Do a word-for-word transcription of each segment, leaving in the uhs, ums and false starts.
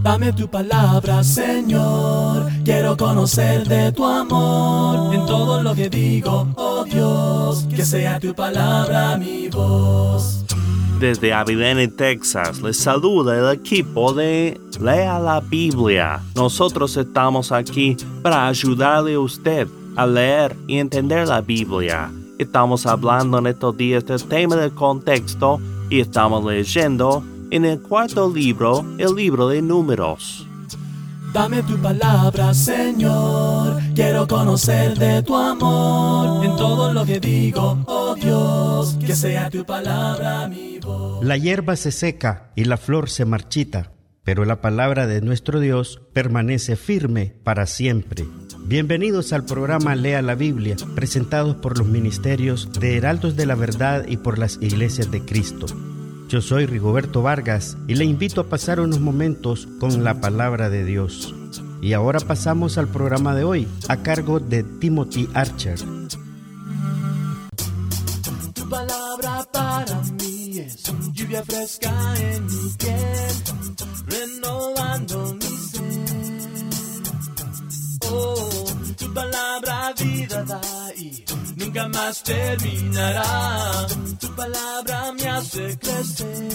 Dame tu palabra, Señor, quiero conocer de tu amor. En todo lo que digo, oh Dios, que sea tu palabra mi voz. Desde Abilene, Texas, les saluda el equipo de Lea la Biblia. Nosotros estamos aquí para ayudarle a usted a leer y entender la Biblia. Estamos hablando en estos días del tema del contexto y estamos leyendo en el cuarto libro, el libro de Números. Dame tu palabra, Señor, quiero conocer de tu amor. En todo lo que digo, oh Dios, que sea tu palabra mi voz. La hierba se seca y la flor se marchita, pero la palabra de nuestro Dios permanece firme para siempre. Bienvenidos al programa Lea la Biblia, presentados por los ministerios de Heraldos de la Verdad y por las Iglesias de Cristo. Yo soy Rigoberto Vargas y le invito a pasar unos momentos con la palabra de Dios. Y ahora pasamos al programa de hoy, a cargo de Timothy Archer. Tu palabra para mí es lluvia fresca en mi piel, renovando mi ser. Oh, tu palabra vida da y nunca más terminará. Tu palabra me hace crecer.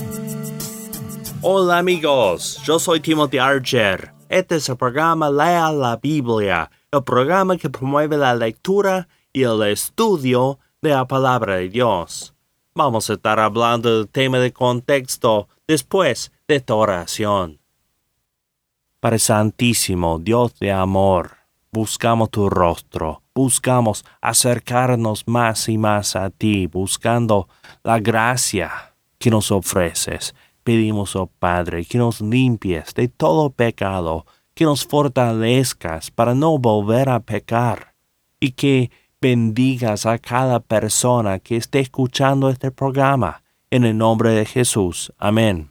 Hola amigos, yo soy Timothy Archer. Este es el programa Lea la Biblia, el programa que promueve la lectura y el estudio de la palabra de Dios. Vamos a estar hablando del tema de contexto después de esta oración. Padre Santísimo, Dios de amor, buscamos tu rostro, buscamos acercarnos más y más a ti, buscando la gracia que nos ofreces. Pedimos, oh Padre, que nos limpies de todo pecado, que nos fortalezcas para no volver a pecar y que bendigas a cada persona que esté escuchando este programa. En el nombre de Jesús. Amén.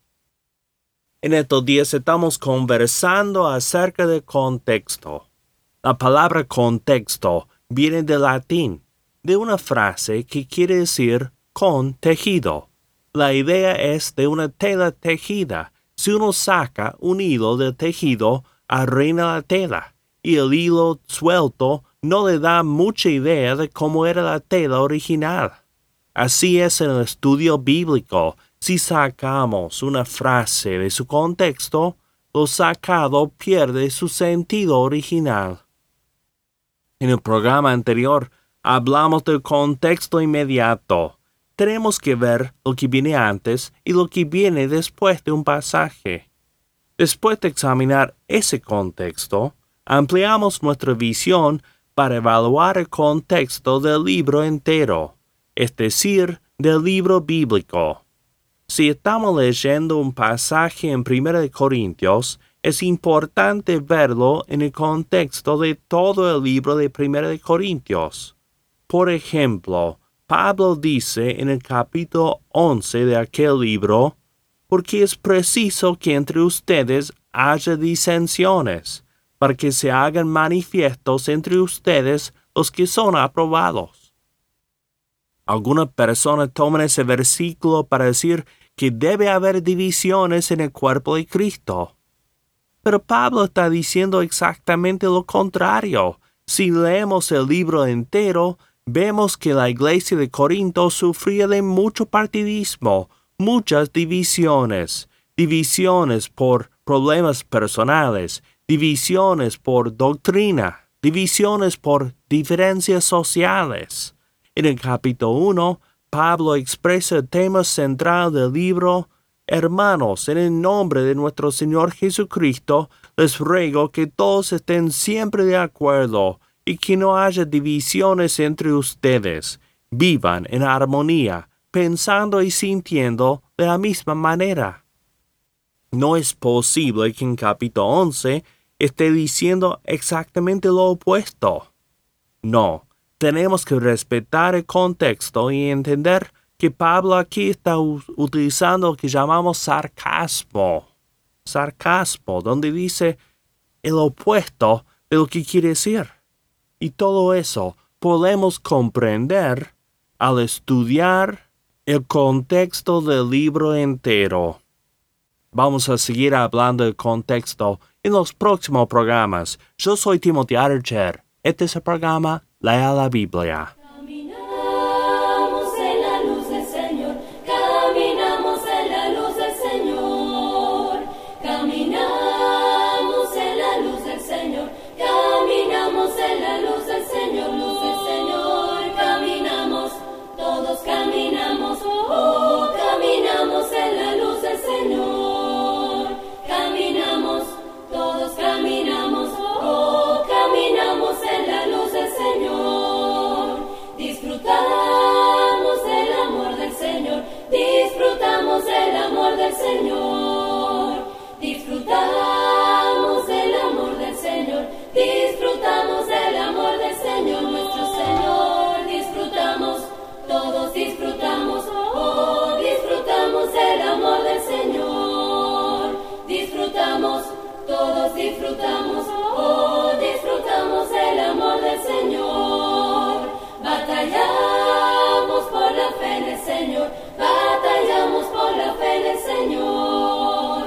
En estos días estamos conversando acerca del contexto. La palabra contexto viene del latín, de una frase que quiere decir con tejido. La idea es de una tela tejida. Si uno saca un hilo del tejido, arruina la tela, y el hilo suelto no le da mucha idea de cómo era la tela original. Así es en el estudio bíblico. Si sacamos una frase de su contexto, lo sacado pierde su sentido original. En el programa anterior hablamos del contexto inmediato. Tenemos que ver lo que viene antes y lo que viene después de un pasaje. Después de examinar ese contexto, ampliamos nuestra visión para evaluar el contexto del libro entero, es decir, del libro bíblico. Si estamos leyendo un pasaje en Primera de Corintios, es importante verlo en el contexto de todo el libro de Primera de Corintios. Por ejemplo, Pablo dice en el capítulo once de aquel libro, porque es preciso que entre ustedes haya disensiones, para que se hagan manifiestos entre ustedes los que son aprobados. Algunas personas toman ese versículo para decir que debe haber divisiones en el cuerpo de Cristo. Pero Pablo está diciendo exactamente lo contrario. Si leemos el libro entero, vemos que la iglesia de Corinto sufría de mucho partidismo, muchas divisiones, divisiones por problemas personales, divisiones por doctrina, divisiones por diferencias sociales. En el capítulo uno, Pablo expresa el tema central del libro. Hermanos, en el nombre de nuestro Señor Jesucristo, les ruego que todos estén siempre de acuerdo y que no haya divisiones entre ustedes. Vivan en armonía, pensando y sintiendo de la misma manera. No es posible que en capítulo once esté diciendo exactamente lo opuesto. No, tenemos que respetar el contexto y entender que Pablo aquí está utilizando lo que llamamos sarcasmo. Sarcasmo, donde dice el opuesto de lo que quiere decir. Y todo eso podemos comprender al estudiar el contexto del libro entero. Vamos a seguir hablando del contexto en los próximos programas. Yo soy Timothy Archer. Este es el programa Lea la Biblia. Caminamos en la luz del Señor, caminamos en la luz del Señor, caminamos en la luz del Señor, caminamos en la luz del Señor, luz del Señor, caminamos, todos caminamos, oh, caminamos en la luz del Señor, caminamos, todos caminamos, oh, caminamos en la luz del Señor, disfrutamos del amor del Señor, disfrutamos del amor del Señor, disfrutamos del amor del Señor, disfrutamos del amor del Señor, nuestro Señor, disfrutamos, todos disfrutamos, oh, disfrutamos del amor del Señor, disfrutamos, todos disfrutamos, oh, disfrutamos del amor del Señor, batallamos por la fe en el Señor, batallamos por la fe en el Señor,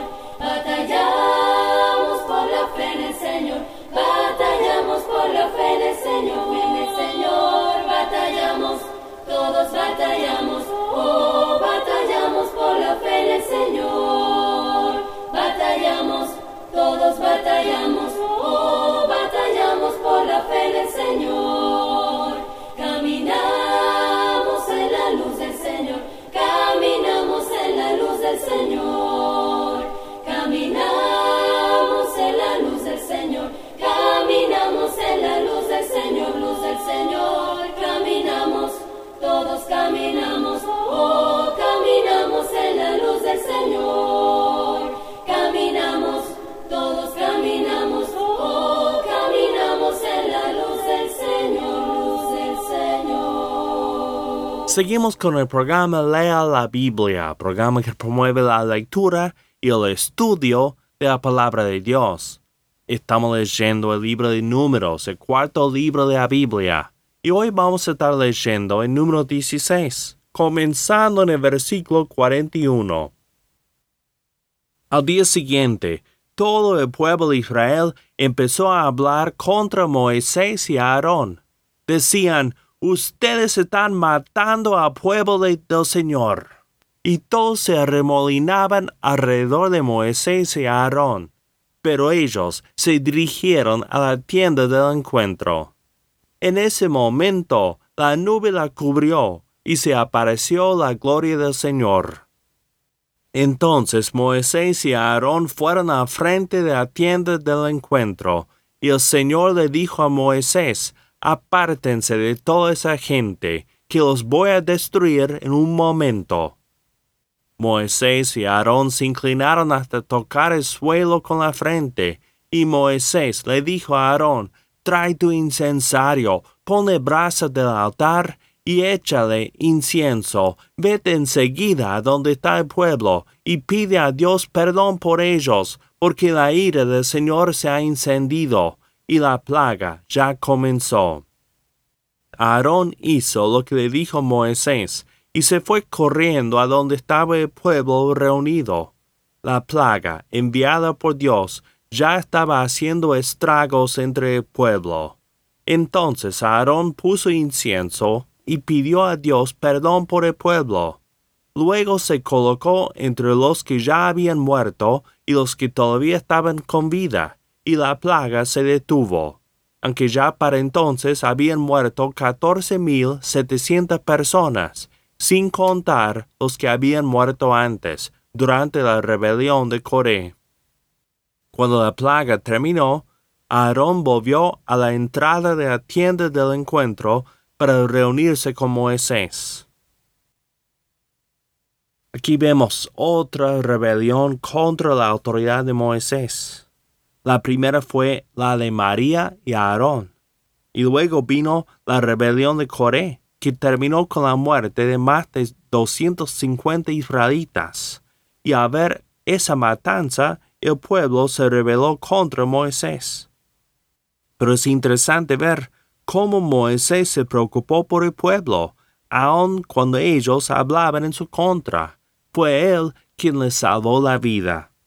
batallamos por la fe en el Señor, batallamos por la fe en el Señor, en el Señor, batallamos, todos batallamos, oh, batallamos por la fe en el Señor, batallamos, todos batallamos, oh, batallamos por la fe en el Señor, caminamos en la luz del Señor, caminamos en la luz del Señor, caminamos en la luz del Señor, caminamos en la luz del Señor, luz del Señor, caminamos, todos caminamos, oh, caminamos en la luz del Señor, caminamos, todos caminamos, oh, caminamos en la luz del Señor, luz del Señor. Seguimos con el programa Lea la Biblia, programa que promueve la lectura y el estudio de la palabra de Dios. Estamos leyendo el libro de Números, el cuarto libro de la Biblia, y hoy vamos a estar leyendo el número dieciséis, comenzando en el versículo cuarenta y uno. Al día siguiente, todo el pueblo de Israel empezó a hablar contra Moisés y Aarón. Decían, ustedes están matando al pueblo de, del Señor. Y todos se arremolinaban alrededor de Moisés y Aarón. Pero ellos se dirigieron a la tienda del encuentro. En ese momento, la nube la cubrió y se apareció la gloria del Señor. Entonces Moisés y Aarón fueron al frente de la tienda del encuentro, y el Señor le dijo a Moisés, apártense de toda esa gente, que los voy a destruir en un momento. Moisés y Aarón se inclinaron hasta tocar el suelo con la frente, y Moisés le dijo a Aarón, trae tu incensario, ponle brasa del altar y échale incienso. Vete enseguida a donde está el pueblo y pide a Dios perdón por ellos, porque la ira del Señor se ha encendido y la plaga ya comenzó. Aarón hizo lo que le dijo Moisés y se fue corriendo a donde estaba el pueblo reunido. La plaga, enviada por Dios, ya estaba haciendo estragos entre el pueblo. Entonces Aarón puso incienso y pidió a Dios perdón por el pueblo. Luego se colocó entre los que ya habían muerto y los que todavía estaban con vida, y la plaga se detuvo, aunque ya para entonces habían muerto catorce mil setecientas personas, sin contar los que habían muerto antes, durante la rebelión de Coré. Cuando la plaga terminó, Aarón volvió a la entrada de la tienda del encuentro para reunirse con Moisés. Aquí vemos otra rebelión contra la autoridad de Moisés. La primera fue la de María y Aarón, y luego vino la rebelión de Coré, que terminó con la muerte de más de doscientos cincuenta israelitas. Y al ver esa matanza, el pueblo se rebeló contra Moisés. Pero es interesante ver cómo Moisés se preocupó por el pueblo, aun cuando ellos hablaban en su contra. Fue él quien les salvó la vida.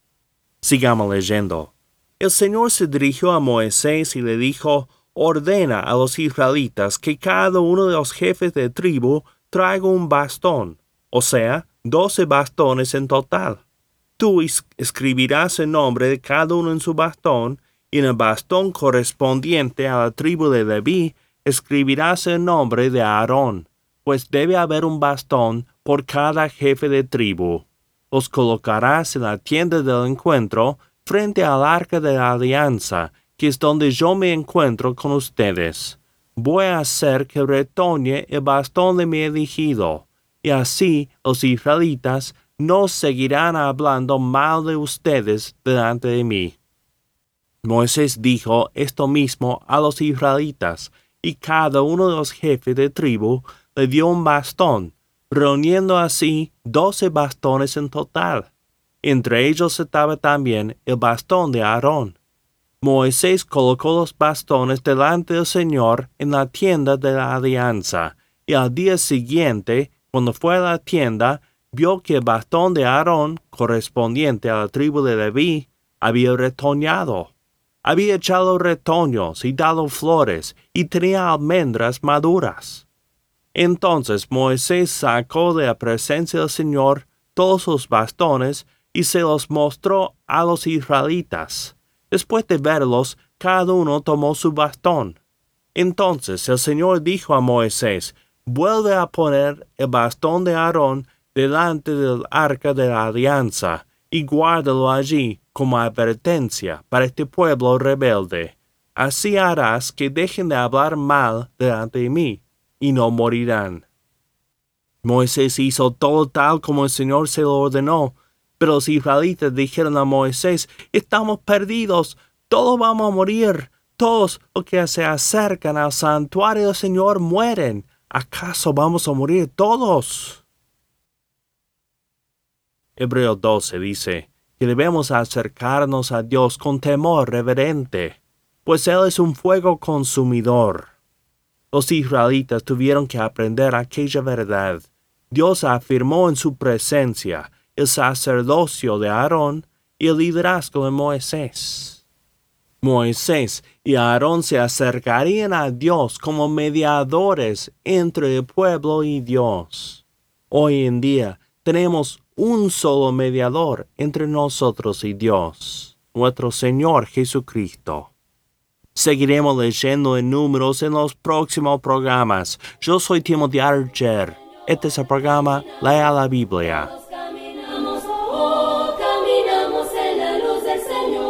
Sigamos leyendo. El Señor se dirigió a Moisés y le dijo, ordena a los israelitas que cada uno de los jefes de tribu traiga un bastón, o sea, doce bastones en total. Tú escribirás el nombre de cada uno en su bastón, y en el bastón correspondiente a la tribu de Leví escribirás el nombre de Aarón, pues debe haber un bastón por cada jefe de tribu. Los colocarás en la tienda del encuentro frente al arca de la alianza, que es donde yo me encuentro con ustedes. Voy a hacer que retoñe el bastón de mi elegido, y así los israelitas no seguirán hablando mal de ustedes delante de mí. Moisés dijo esto mismo a los israelitas, y cada uno de los jefes de tribu le dio un bastón, reuniendo así doce bastones en total. Entre ellos estaba también el bastón de Aarón. Moisés colocó los bastones delante del Señor en la tienda de la alianza, y al día siguiente, cuando fue a la tienda, vio que el bastón de Aarón, correspondiente a la tribu de Leví, había retoñado. Había echado retoños y dado flores, y tenía almendras maduras. Entonces Moisés sacó de la presencia del Señor todos los bastones y se los mostró a los israelitas. Después de verlos, cada uno tomó su bastón. Entonces el Señor dijo a Moisés, vuelve a poner el bastón de Aarón delante del arca de la alianza, y guárdalo allí como advertencia para este pueblo rebelde. Así harás que dejen de hablar mal delante de mí, y no morirán. Moisés hizo todo tal como el Señor se lo ordenó, pero los israelitas dijeron a Moisés, estamos perdidos, todos vamos a morir, todos los que se acercan al santuario del Señor mueren. ¿Acaso vamos a morir todos? Hebreos doce dice que debemos acercarnos a Dios con temor reverente, pues Él es un fuego consumidor. Los israelitas tuvieron que aprender aquella verdad. Dios afirmó en su presencia el sacerdocio de Aarón y el liderazgo de Moisés. Moisés y Aarón se acercarían a Dios como mediadores entre el pueblo y Dios. Hoy en día tenemos un solo mediador entre nosotros y Dios, nuestro Señor Jesucristo. Seguiremos leyendo en Números en los próximos programas. Yo soy Timothy Archer. Este es el programa Lea la Biblia. Caminamos, oh, caminamos en la luz del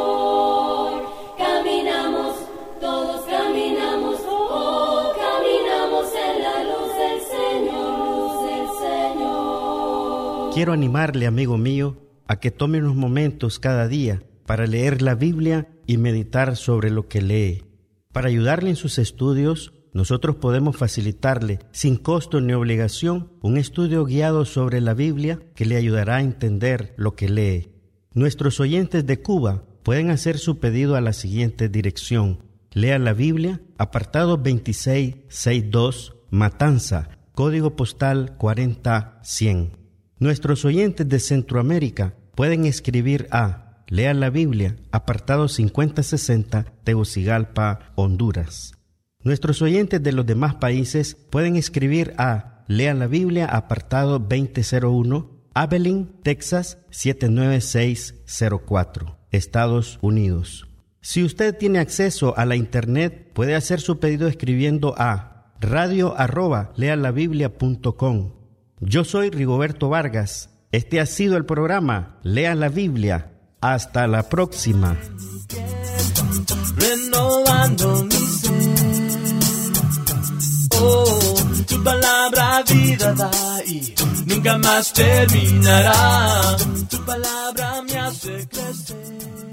Señor. Caminamos, todos caminamos, oh, caminamos en la luz del Señor, luz del Señor. Quiero animarle, amigo mío, a que tome unos momentos cada día para leer la Biblia y meditar sobre lo que lee. Para ayudarle en sus estudios, nosotros podemos facilitarle, sin costo ni obligación, un estudio guiado sobre la Biblia que le ayudará a entender lo que lee. Nuestros oyentes de Cuba pueden hacer su pedido a la siguiente dirección. Lea la Biblia, apartado veintiséis sesenta y dos, Matanza, código postal cuarenta cien. Nuestros oyentes de Centroamérica pueden escribir a Lea la Biblia, apartado cincuenta sesenta, Tegucigalpa, Honduras. Nuestros oyentes de los demás países pueden escribir a Lea la Biblia, apartado veinte cero uno, Abilene, Texas, siete nueve seis cero cuatro, Estados Unidos. Si usted tiene acceso a la internet, puede hacer su pedido escribiendo a radio arroba lealabiblia punto com. Yo soy Rigoberto Vargas. Este ha sido el programa Lea la Biblia. Hasta la próxima. Renovando mi ser. Oh, tu palabra vida da y nunca más terminará. Tu palabra me hace crecer.